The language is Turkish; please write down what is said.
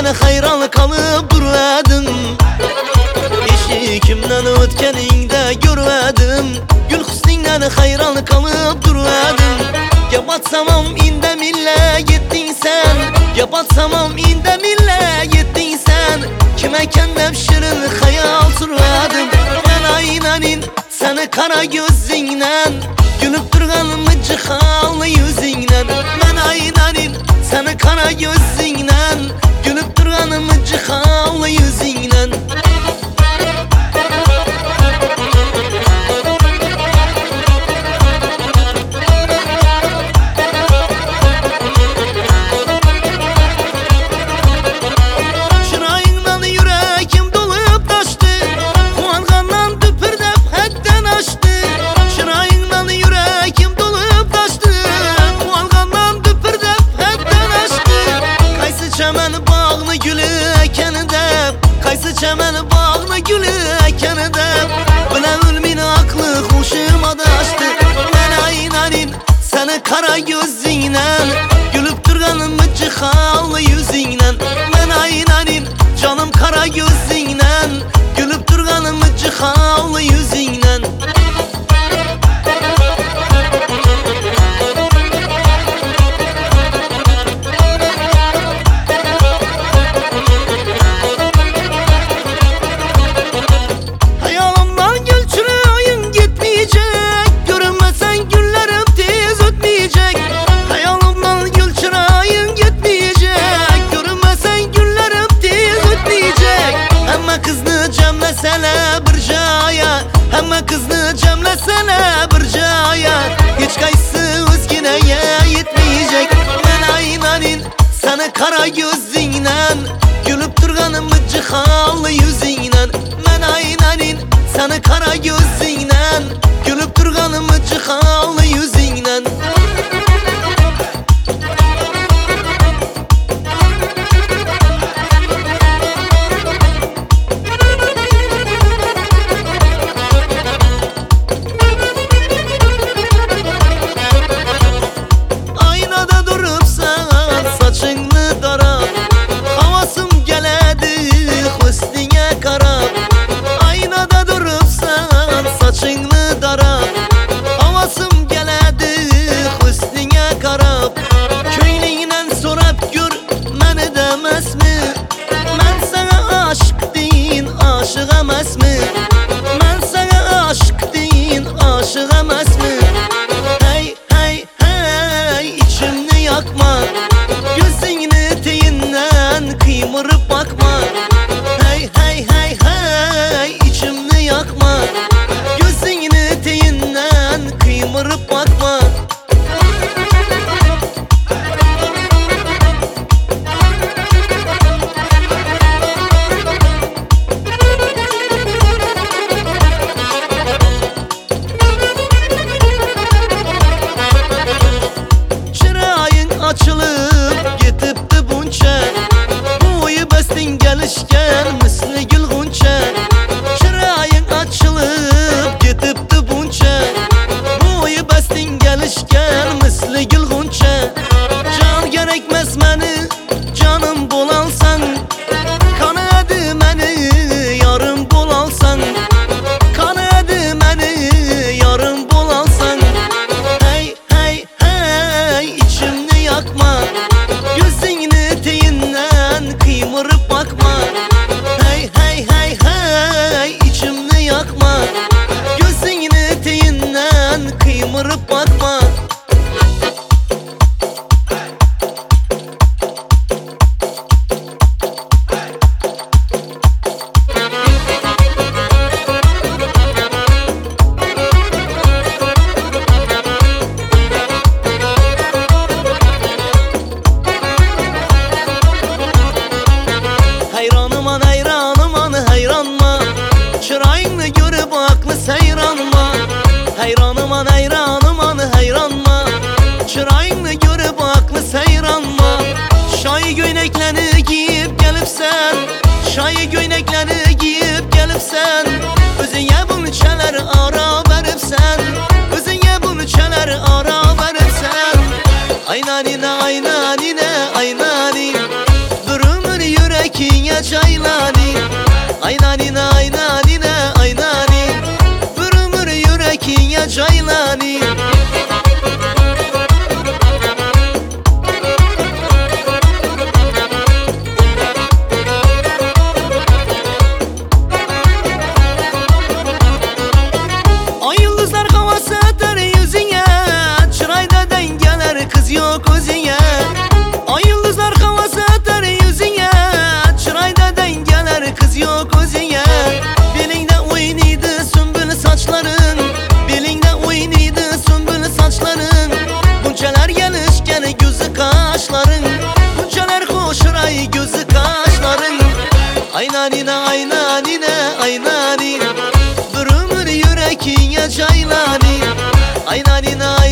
meni hayron kalıp durladım. Eşikimden o'tganingda görmedim. Gül husningdan hayron kalıp durladım. Yapatsamam indamilla yetding sen. Yapatsamam indamilla yetding sen. Kim ekan deb shirin hayal surladim. Men aynanin seni kara gözingdan, gülüp turgan mıcıqallı yüzingdan. Men aynanin seni kara gözingdan, gülüp turgan mıcıqallı yüzingdan. Çəmən bağını gülü əkənədə Bilən ülmin aklı xoşuma daşdı. Mən aynanin səni kara gözingdən, gülüp turgan mıcıqallı yüzingdən. Mən aynanin canım kara gözingdən, gülüp turgan mıcıqallı yüzingdən. Hamma kızını cemlesene bir caya, hiç kaysı özgineye yetmeyecek. Men aynanin seni kara gözingden, gülüp turgan mıcıqallı yüzingden. Men aynanin seni kara gözingden, gülüp turgan mıcıqallı yüzingden. Hey hey hey içimni yakma, gözünü teyinden kıymırıp bakma. Hey hey hey hey içimni yakma, gözünü teyinden kıymırıp bakma. Açılıp getibdi buncha, boyu bestin gelişken misli gül guncha. Çırayın açılıp getibdi buncha, boyu bestin gelişken misli gül guncha. Can gerekmez meni canım bolalsan, kanadı meni yarım bolalsan. Kanadı meni yarım bolalsan. Hey hey hey içimni yakma, gözünü teyinden kıymırıp bakma. yüreğine caylani. Ay nanine ay nanine ay nani, vurumur yüreğine caylani. Ay yıldızlar havası atar yüzüne, çırayda dengeler kız yok özüne. Ay yıldızlar havası atar yüzüne, çırayda dengeler kız yok özüne. Belinde oynaydı sümbül saçların, belinde oynaydı sümbül saçların. Buncalar gelişken gözü kaşların, buncalar koşur ay gözü kaşların. Ay nanine ay nanine ay nani, vurumur yüreğine caylani. Ay nanine